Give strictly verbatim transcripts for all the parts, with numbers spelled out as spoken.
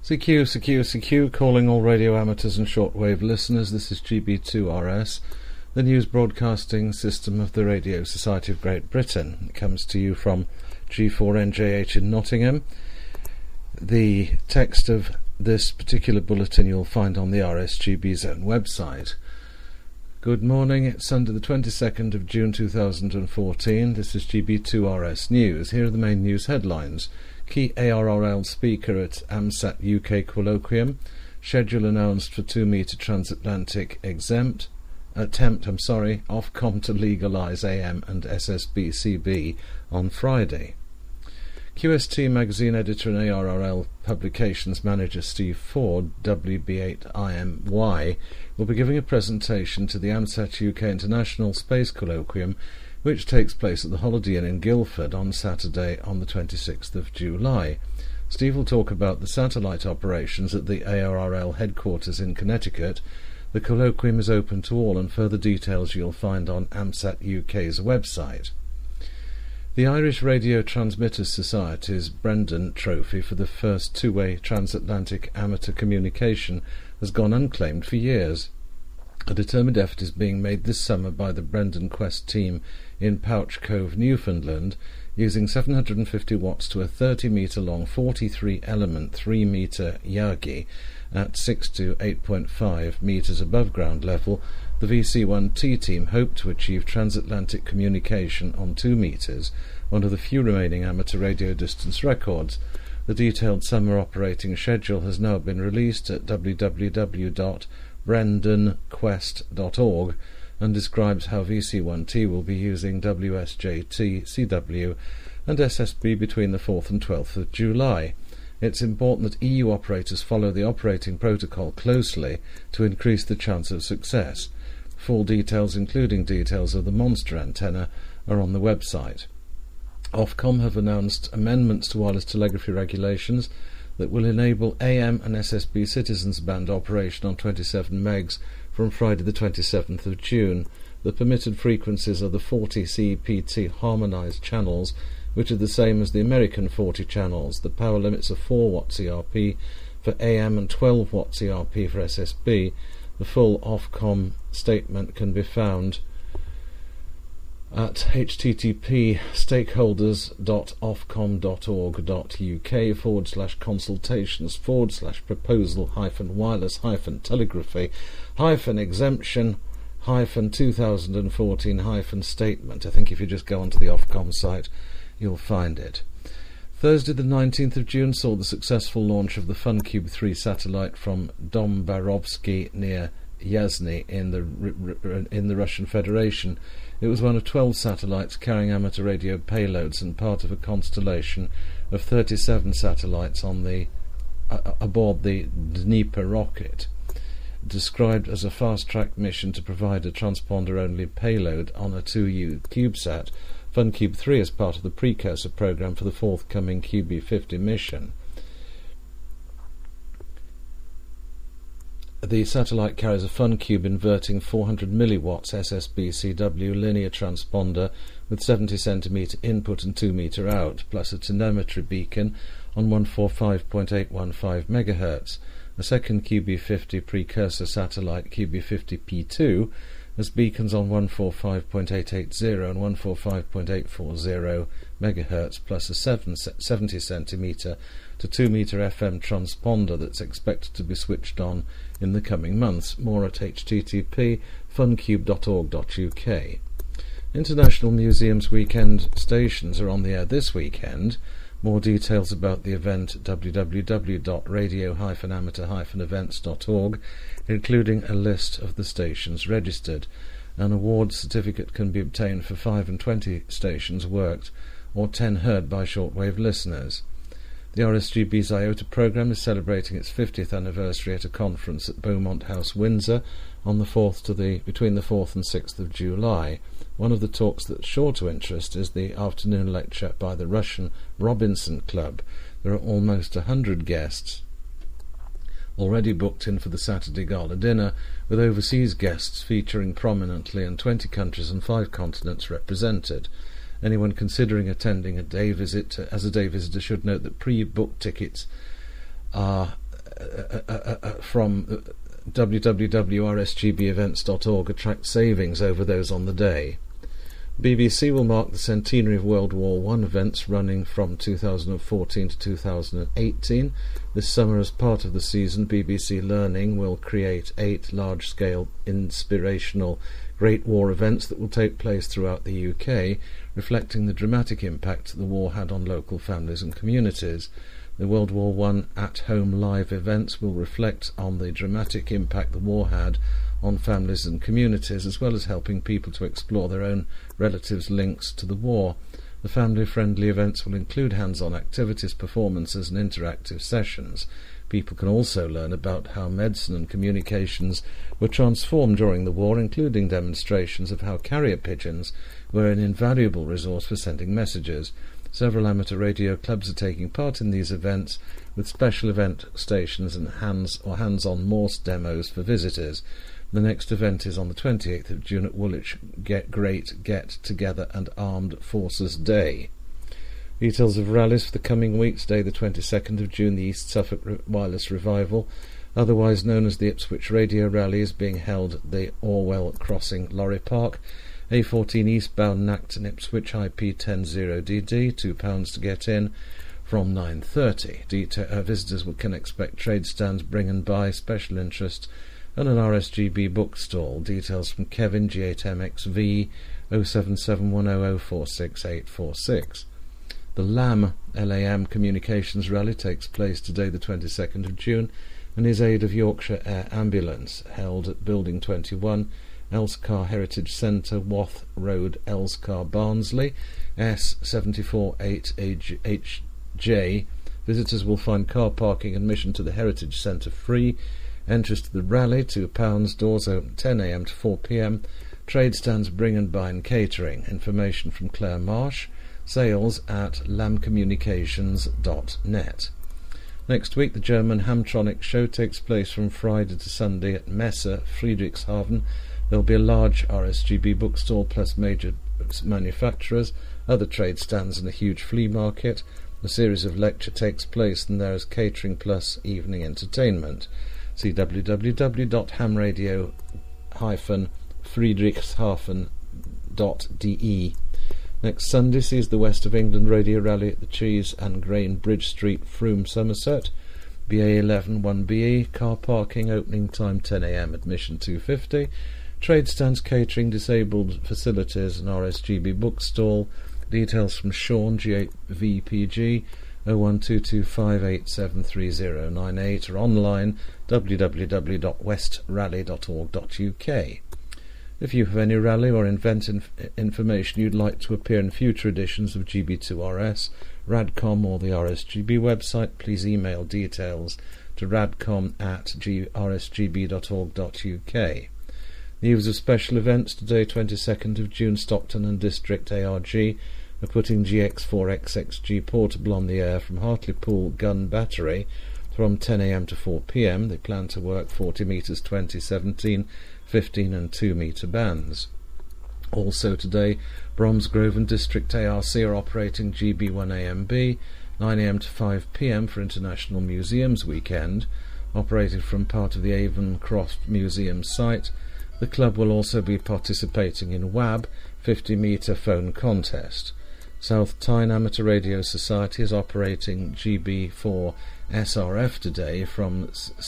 C Q, C Q, C Q, calling all radio amateurs and shortwave listeners. This is G B two R S, the news broadcasting system of the Radio Society of Great Britain. It comes to you from G four N J H in Nottingham. The text of this particular bulletin you'll find on the R S G B Zone website. Good morning, it's Sunday the twenty-second of June two thousand fourteen. This is G B two R S News. Here are the main news headlines. Key A R R L speaker at AMSAT U K colloquium. Schedule announced for two metre transatlantic exempt. Attempt, I'm sorry, Ofcom to legalise A M and S S B C B on Friday. Q S T magazine editor and A R R L publications manager Steve Ford, W B eight I M Y, will be giving a presentation to the AMSAT U K International Space Colloquium, which takes place at the Holiday Inn in Guildford on Saturday on the twenty-sixth of July. Steve will talk about the satellite operations at the A R R L headquarters in Connecticut. The colloquium is open to all, and further details you'll find on AMSAT U K's website. The Irish Radio Transmitters Society's Brendan Trophy for the first two-way transatlantic amateur communication has gone unclaimed for years. A determined effort is being made this summer by the Brendan Quest team in Pouch Cove, Newfoundland, using seven hundred fifty watts to a thirty metre long forty-three element three metre Yagi at six to eight point five metres above ground level. The V C one T team hope to achieve transatlantic communication on two metres, one of the few remaining amateur radio distance records. The detailed summer operating schedule has now been released at w w w dot brendan quest dot org and describes how V C one T will be using W S J T, C W and S S B between the fourth and twelfth of July. It's important that E U operators follow the operating protocol closely to increase the chance of success. Full details, including details of the monster antenna, are on the website. Ofcom have announced amendments to wireless telegraphy regulations that will enable A M and S S B citizens band operation on twenty-seven megs from Friday the twenty-seventh of June. The permitted frequencies are the forty C E P T harmonised channels, which are the same as the American forty channels. The power limits are four watts E R P for A M and twelve watts E R P for S S B. The full Ofcom statement can be found at http stakeholders dot ofcom dot org dot uk forward slash consultations forward slash proposal hyphen wireless hyphen telegraphy hyphen exemption hyphen two thousand fourteen hyphen statement. I think if you just go onto the Ofcom site you'll find it. Thursday the nineteenth of June saw the successful launch of the FunCube three satellite from Dombarovsky near Yasny in the in the Russian Federation. It was one of twelve satellites carrying amateur radio payloads and part of a constellation of thirty-seven satellites on the uh, aboard the Dnieper rocket. Described as a fast-track mission to provide a transponder-only payload on a two U CubeSat, FunCube three is part of the precursor program for the forthcoming Q B fifty mission. The satellite carries a FunCube inverting four hundred milliwatts S S B C W linear transponder with seventy centimetre input and two metre out, plus a telemetry beacon on one forty-five point eight one five megahertz. A second Q B fifty precursor satellite, Q B fifty P two, has beacons on one forty-five point eight eight zero and one forty-five point eight four zero megahertz, plus a seventy centimetre to two metre F M transponder that's expected to be switched on in the coming months. More at http funcube dot org dot uk. International Museums Weekend stations are on the air this weekend. More details about the event at w w w dot radio dash amateur dash events dot org, including a list of the stations registered. An award certificate can be obtained for five and twenty stations worked, or ten heard by shortwave listeners. The R S G B's IOTA programme is celebrating its fiftieth anniversary at a conference at Beaumont House, Windsor, on the fourth to the between the fourth and sixth of July. One of the talks that's sure to interest is the afternoon lecture by the Russian Robinson Club. There are almost a hundred guests already booked in for the Saturday gala dinner, with overseas guests featuring prominently and twenty countries and five continents represented. Anyone considering attending a day visit as a day visitor should note that pre-booked tickets are from w w w dot r s g b events dot org attract savings over those on the day. B B C will mark the centenary of World War One events running from two thousand fourteen to two thousand eighteen. This summer, as part of the season, B B C Learning will create eight large-scale inspirational Great War events that will take place throughout the U K, reflecting the dramatic impact the war had on local families and communities. The World War One at-home live events will reflect on the dramatic impact the war had on families and communities, as well as helping people to explore their own relatives' links to the war. The family-friendly events will include hands-on activities, performances and interactive sessions. People can also learn about how medicine and communications were transformed during the war, including demonstrations of how carrier pigeons were an invaluable resource for sending messages. Several amateur radio clubs are taking part in these events, with special event stations and hands or hands-on Morse demos for visitors. The next event is on the twenty-eighth of June at Woolwich Get Great Get Together and Armed Forces Day. Details of rallies for the coming weeks: today the twenty-second of June, the East Suffolk Re- Wireless Revival, otherwise known as the Ipswich Radio Rally, is being held at the Orwell Crossing Lorry Park. A fourteen eastbound Nacton Ipswich I P ten zero D D, two pounds to get in from nine thirty. Deta- uh, visitors can expect trade stands, bring and buy, special interest and an R S G B bookstall. Details from Kevin, G eight M X V oh seven seven one oh oh four six eight four six. The LAM L A M Communications Rally takes place today the twenty-second of June and is aid of Yorkshire Air Ambulance, held at Building twenty-one, Elscar Heritage Centre, Wath Road, Elscar, Barnsley, S seven four eight H J. Visitors will find car parking, admission to the Heritage Centre free. Entrance to the rally, two pounds, doors open ten a m to four p m. Trade stands, bring and buy and catering. Information from Claire Marsh. Sales at lam communications dot net. Next week, the German Hamtronic show takes place from Friday to Sunday at Messe, Friedrichshafen. There will be a large R S G B bookstall plus major manufacturers, other trade stands and a huge flea market. A series of lecture takes place and there is catering plus evening entertainment. See w w w dot ham radio dash friedrichshafen dot d e. Next Sunday sees the West of England Radio Rally at the Cheese and Grain Bridge Street, Frome, Somerset. B A eleven one B E, car parking, opening time ten a m, admission two pounds fifty. Trade stands, catering, disabled facilities and R S G B bookstall. Details from Sean, G eight V P G oh one two two five eight seven three oh nine eight, or online w w w dot west rally dot org dot u k. If you have any rally or event inf- information you'd like to appear in future editions of G B two R S, Radcom or the R S G B website, please email details to radcom at r s g b dot org dot u k. News of special events today, twenty-second of June, Stockton and District A R G are putting G X four X X G portable on the air from Hartlepool Gun Battery from ten a m to four p m. They plan to work forty metres, twenty, seventeen, fifteen and two metre bands. Also today, Bromsgrove and District A R C are operating G B one A M B, nine a m to five p m for International Museums Weekend, operated from part of the Avon Croft Museum site. The club will also be participating in W A B fifty metre phone contest. South Tyne Amateur Radio Society is operating G B four S R F today from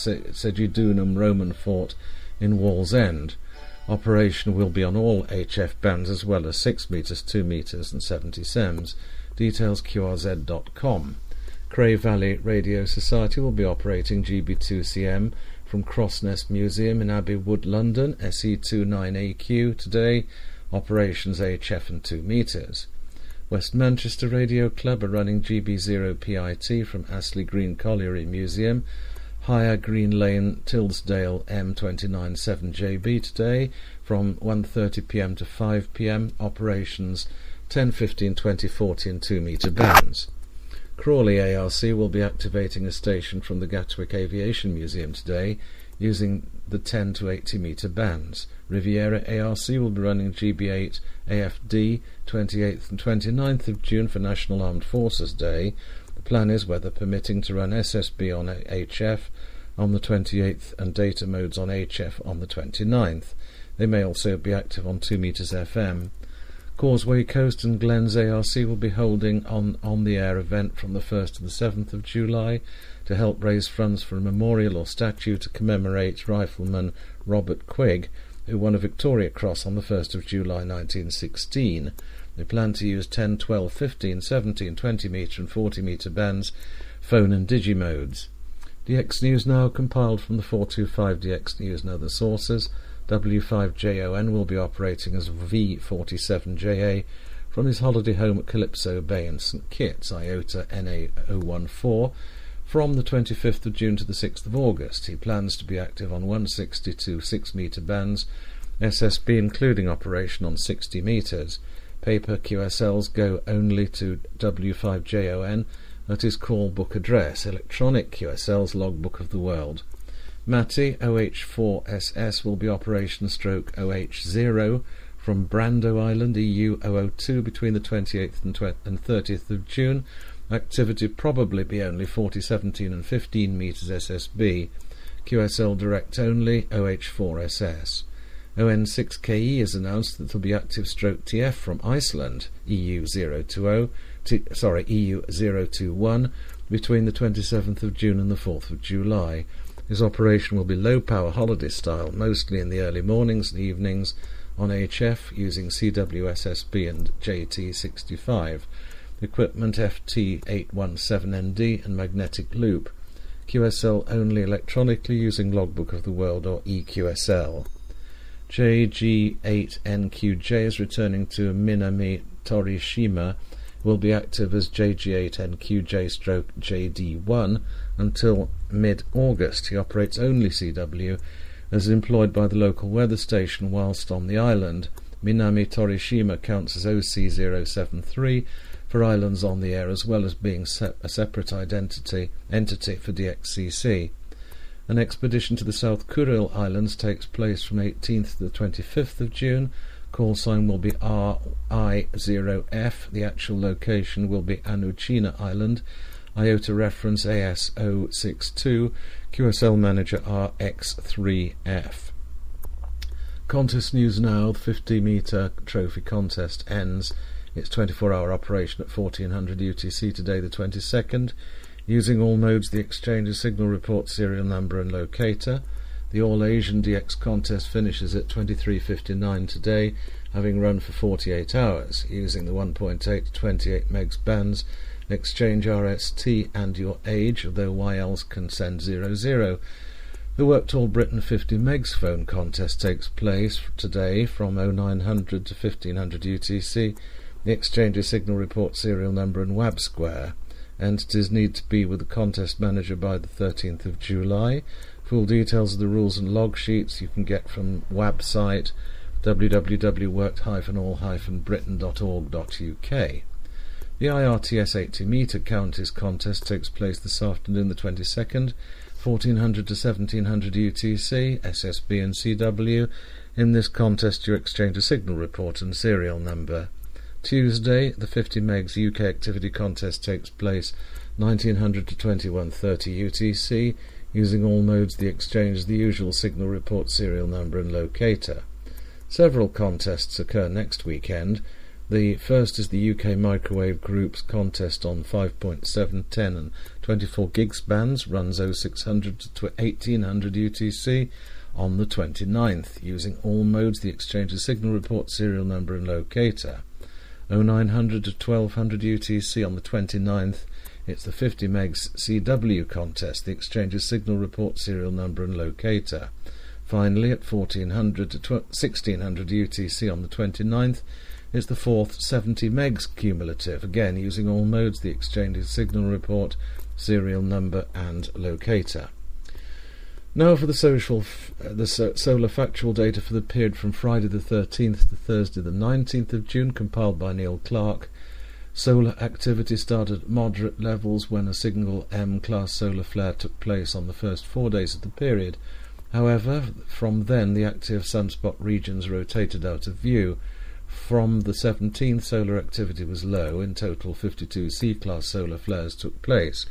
Segedunum Roman Fort in Wallsend. Operation will be on all H F bands as well as six metres, two metres and seventy sems. Details q r z dot com. Cray Valley Radio Society will be operating G B two C M from Crossnest Museum in Abbey Wood, London, S E two nine A Q today. Operations H F and two metres. West Manchester Radio Club are running G B zero P I T from Astley Green Colliery Museum, Higher Green Lane, Tilsdale, M two nine seven J B today from one thirty p m to five p m. Operations ten, fifteen, twenty, forty and two metre bands. Crawley A R C will be activating a station from the Gatwick Aviation Museum today using the ten to eighty metre bands. Riviera A R C will be running G B eight A F D twenty-eighth and twenty-ninth of June for National Armed Forces Day. The plan is, weather permitting, to run S S B on H F on the twenty-eighth and data modes on H F on the twenty-ninth. They may also be active on two meters F M. Causeway Coast and Glens A R C will be holding an on-the-air event from the first to the seventh of July to help raise funds for a memorial or statue to commemorate Rifleman Robert Quigg, who won a Victoria Cross on the first of July nineteen sixteen. They plan to use ten, twelve, fifteen, seventeen, twenty metre and forty metre bands, phone and digimodes. D X News Now compiled from the four twenty-five D X News and other sources. W five J O N will be operating as V forty-seven J A from his holiday home at Calypso Bay in St Kitts, Iota N A zero one four, from the twenty-fifth of June to the sixth of August. He plans to be active on one sixty-two six metre bands, S S B including operation on sixty metres. Paper Q S Ls go only to W five J O N at his call book address. Electronic Q S Ls logbook of the world. Matty O H four S S will be operation stroke O H zero from Brando Island, E U zero zero two between the twenty-eighth and thirtieth of June. Activity probably be only forty, seventeen and fifteen metres S S B. Q S L direct only O H four S S. O N six K E has announced that there will be active stroke T F from Iceland, E U zero two zero, t, sorry, E U zero two one, between the twenty-seventh of June and the fourth of July. His operation will be low-power holiday style, mostly in the early mornings and evenings on H F using C W S S B and J T sixty-five. Equipment F T eight one seven N D and magnetic loop. Q S L only electronically using Logbook of the World or E Q S L. J G eight N Q J is returning to Minami Torishima, will be active as J G eight N Q J stroke J D one until mid-August. He operates only C W as employed by the local weather station whilst on the island. Minami Torishima counts as O C zero seven three for islands on the air, as well as being se- a separate identity entity for D X C C. An expedition to the South Kuril Islands takes place from eighteenth to the twenty-fifth of June. Call sign will be R I zero F. The actual location will be Anuchina Island. Iota reference A S zero six two. Q S L manager R X three F. Contest news now. The fifty metre trophy contest ends its twenty-four hour operation at fourteen hundred U T C today, the twenty-second. Using all modes, the exchange's signal report serial number and locator. The All-Asian D X contest finishes at twenty-three fifty-nine today, having run for forty-eight hours, using the one point eight to twenty-eight megs bands, exchange R S T and your age, although Y Ls can send zero zero. The Worked All Britain fifty megs phone contest takes place today from oh nine hundred to fifteen hundred U T C. The exchange's signal report serial number and W A B square. Entities need to be with the contest manager by the thirteenth of July. Full details of the rules and log sheets you can get from W A B site w w w dot worked dash all dash britain dot org dot u k. The I R T S eighty metre counties contest takes place this afternoon, the twenty-second, fourteen hundred to seventeen hundred U T C, S S B and C W. In this contest you exchange a signal report and serial number. Tuesday, the fifty megs U K activity contest takes place nineteen hundred to twenty-one thirty U T C. Using all modes, the exchange is the usual signal report serial number and locator. Several contests occur next weekend. The first is the U K Microwave Group's contest on five point seven, ten and twenty-four gigs bands, runs oh six hundred to eighteen hundred U T C on the twenty-ninth. Using all modes, the exchange is signal report serial number and locator. oh nine hundred to twelve hundred U T C on the twenty-ninth. It's the fifty megs C W contest. The exchange's signal report serial number and locator. Finally, at fourteen hundred to sixteen hundred U T C on the twenty-ninth, it's the fourth seventy megs cumulative. Again, using all modes, the exchange's signal report, serial number and locator. Now for the social, f- uh, the so- solar factual data for the period from Friday the thirteenth to Thursday the nineteenth of June, compiled by Neil Clark. Solar activity started at moderate levels when a single M-class solar flare took place on the first four days of the period. However, from then the active sunspot regions rotated out of view. From the seventeenth, solar activity was low. In total, fifty-two C-class solar flares took place.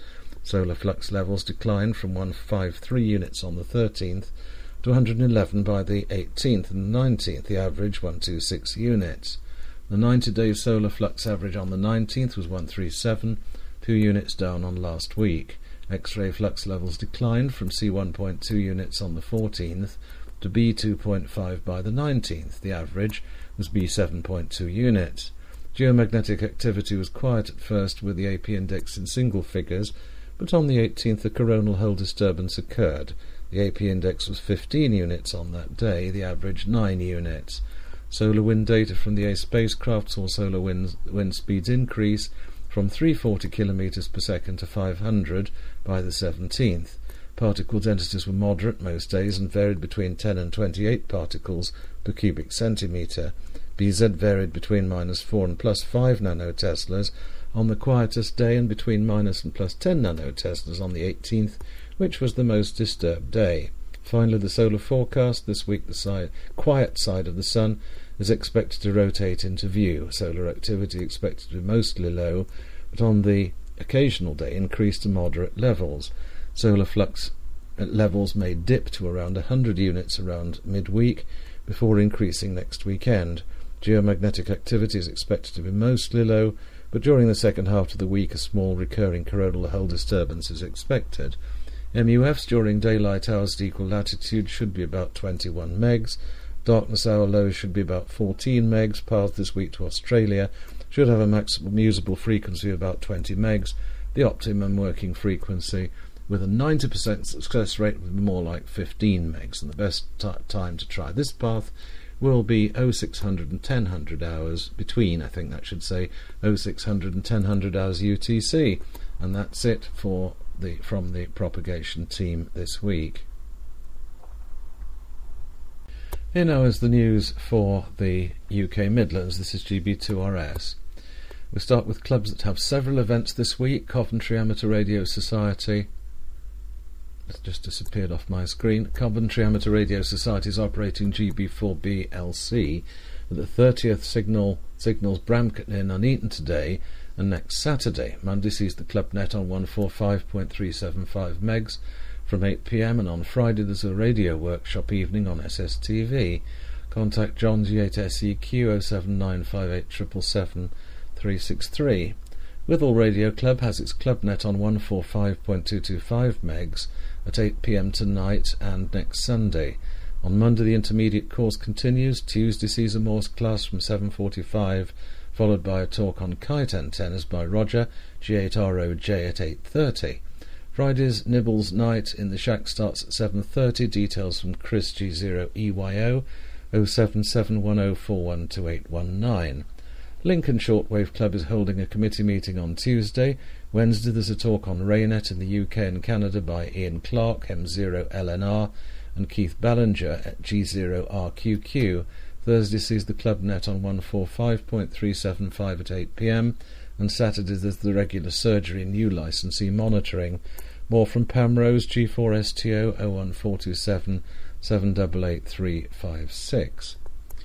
Solar flux levels declined from one hundred fifty-three units on the thirteenth to one hundred eleven by the eighteenth and nineteenth, the average one hundred twenty-six units. The ninety-day solar flux average on the nineteenth was one hundred thirty-seven, two units down on last week. X-ray flux levels declined from C one point two units on the fourteenth to B two point five by the nineteenth. The average was B seven point two units. Geomagnetic activity was quiet at first, with the A P index in single figures, but on the eighteenth a coronal hole disturbance occurred. The A P index was fifteen units on that day, the average nine units. Solar wind data from the A spacecraft saw solar wind, wind speeds increase from three hundred forty kilometers per second to five hundred by the seventeenth. Particle densities were moderate most days and varied between ten and twenty-eight particles per cubic centimetre. B Z varied between minus four and plus five nanoteslas on the quietest day and between minus and plus ten nanoteslas on the eighteenth, which was the most disturbed day. Finally, the solar forecast this week, the side, quiet side of the Sun is expected to rotate into view. Solar activity expected to be mostly low, but on the occasional day increase to moderate levels. Solar flux levels may dip to around one hundred units around midweek before increasing next weekend. Geomagnetic activity is expected to be mostly low, but during the second half of the week a small recurring coronal hole disturbance is expected. M U Fs during daylight hours at equal latitude should be about twenty-one megs. Darkness hour lows should be about fourteen megs. Path this week to Australia should have a maximum usable frequency of about twenty megs. The optimum working frequency with a ninety percent success rate would be more like fifteen megs, and the best t- time to try this path will be oh six hundred and ten hundred hours, between, I think that should say, oh six hundred and ten hundred hours U T C. And that's it for the from the propagation team this week. Here now is the news for the U K Midlands. This is G B two R S. We start with clubs that have several events this week. Coventry Amateur Radio Society. It's just disappeared off my screen. Coventry Amateur Radio Society is operating G B four B L C at the thirtieth Signal Signals Bramcote near Nuneaton today and next Saturday. Monday sees the club net on one forty-five point three seven five megs from eight p m, and on Friday there's a radio workshop evening on S S T V. Contact John G eight S E Q oh seven nine five eight seven seven three six three. Withall Radio Club has its club net on one forty-five point two two five megs at eight p m tonight and next Sunday. On Monday the intermediate course continues. Tuesday sees a Morse class from seven forty-five, followed by a talk on kite antennas by Roger, G eight R O J, at eight thirty. Friday's Nibbles night in the shack starts at seven thirty. Details from Chris G zero E Y O oh seven seven one oh four one two eight one nine. Lincoln Shortwave Club is holding a committee meeting on Tuesday. Wednesday there's a talk on Raynet in the U K and Canada by Ian Clark, M zero L N R, and Keith Ballinger at G zero R Q Q. Thursday sees the club net on one forty-five point three seven five at eight p m, and Saturday there's the regular surgery and new licensee monitoring. More from Pamrose, G four S T O oh one four two seven seven eight eight three five six.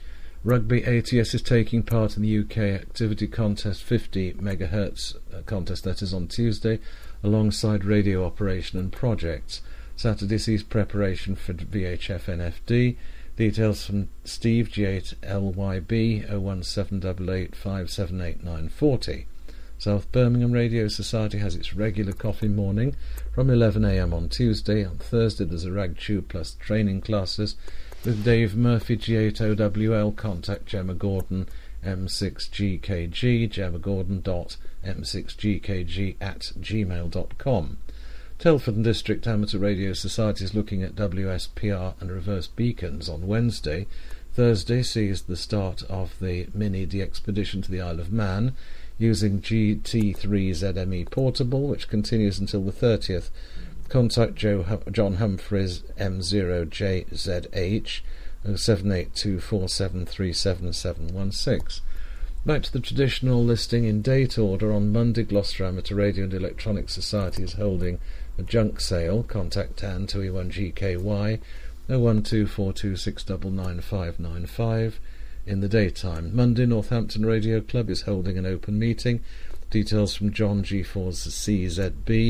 Rugby A T S is taking part in the U K Activity Contest fifty megahertz uh, contest, that is on Tuesday, alongside radio operation and projects. Saturday sees preparation for V H F N F D. Details from Steve, G eight L Y B oh one seven eight eight five seven eight nine four oh. South Birmingham Radio Society has its regular coffee morning from eleven a m on Tuesday. On Thursday there's a Rag Tube Plus training classes with Dave Murphy, G eight O W L. Contact Gemma Gordon, M six G K G, gemma gordon dot m six g k g at gmail dot com. Telford and District Amateur Radio Society is looking at W S P R and reverse beacons on Wednesday. Thursday sees the start of the Mini D expedition to the Isle of Man using G T three Z M E Portable, which continues until the thirtieth. Contact Joe hum- John Humphreys, M zero J Z H, oh seven eight two four seven three seven seven one six. Back to the traditional listing in date order. On Monday, Gloucester Amateur Radio and Electronic Society is holding a junk sale. Contact Anne, two E one G K Y, oh one two four two six nine nine five nine five. In the daytime, Monday, Northampton Radio Club is holding an open meeting. Details from John G four C Z B,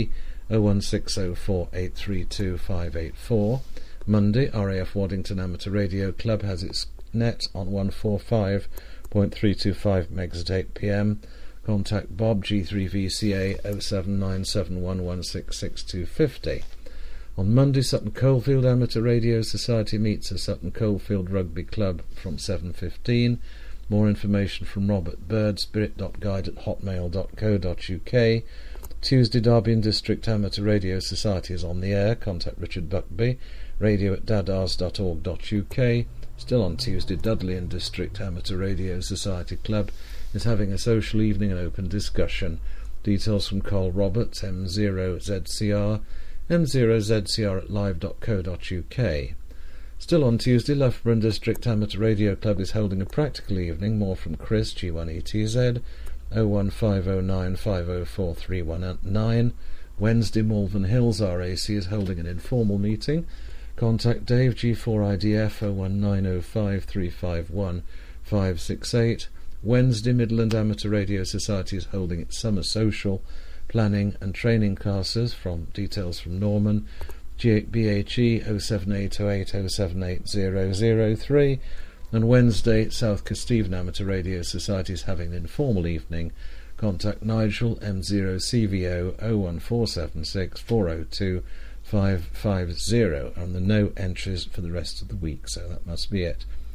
oh one six oh four eight three two five eight four. Monday, R A F Waddington Amateur Radio Club has its net on one forty-five point three two five megs at eight p m. Contact Bob G three V C A oh seven nine seven one one six six two five oh. On Monday, Sutton Coldfield Amateur Radio Society meets at Sutton Coldfield Rugby Club from seven fifteen. More information from Robert Bird, spirit dot guide at hotmail dot co dot uk. Tuesday, Derby and District Amateur Radio Society is on the air. Contact Richard Buckby, radio at dadars dot org dot uk. Still on Tuesday, Dudley and District Amateur Radio Society Club is having a social evening and open discussion. Details from Carl Roberts, M zero Z C R, M zero Z C R at live dot co dot uk. Still on Tuesday, Loughborough and District Amateur Radio Club is holding a practical evening. More from Chris, G one E T Z, oh one five oh nine five oh four three one nine. Wednesday, Malvern Hills R A C is holding an informal meeting. Contact Dave, G four I D F, oh one nine oh five three five one five six eight. Wednesday, Midland Amateur Radio Society is holding its summer social planning and training classes. From details from Norman, G eight B H E oh seven eight oh eight oh seven eight oh oh three. And Wednesday, South Kesteven Amateur Radio Society is having an informal evening. Contact Nigel, M zero C V O oh one four seven six four oh two five five oh, and the no entries for the rest of the week, so that must be it.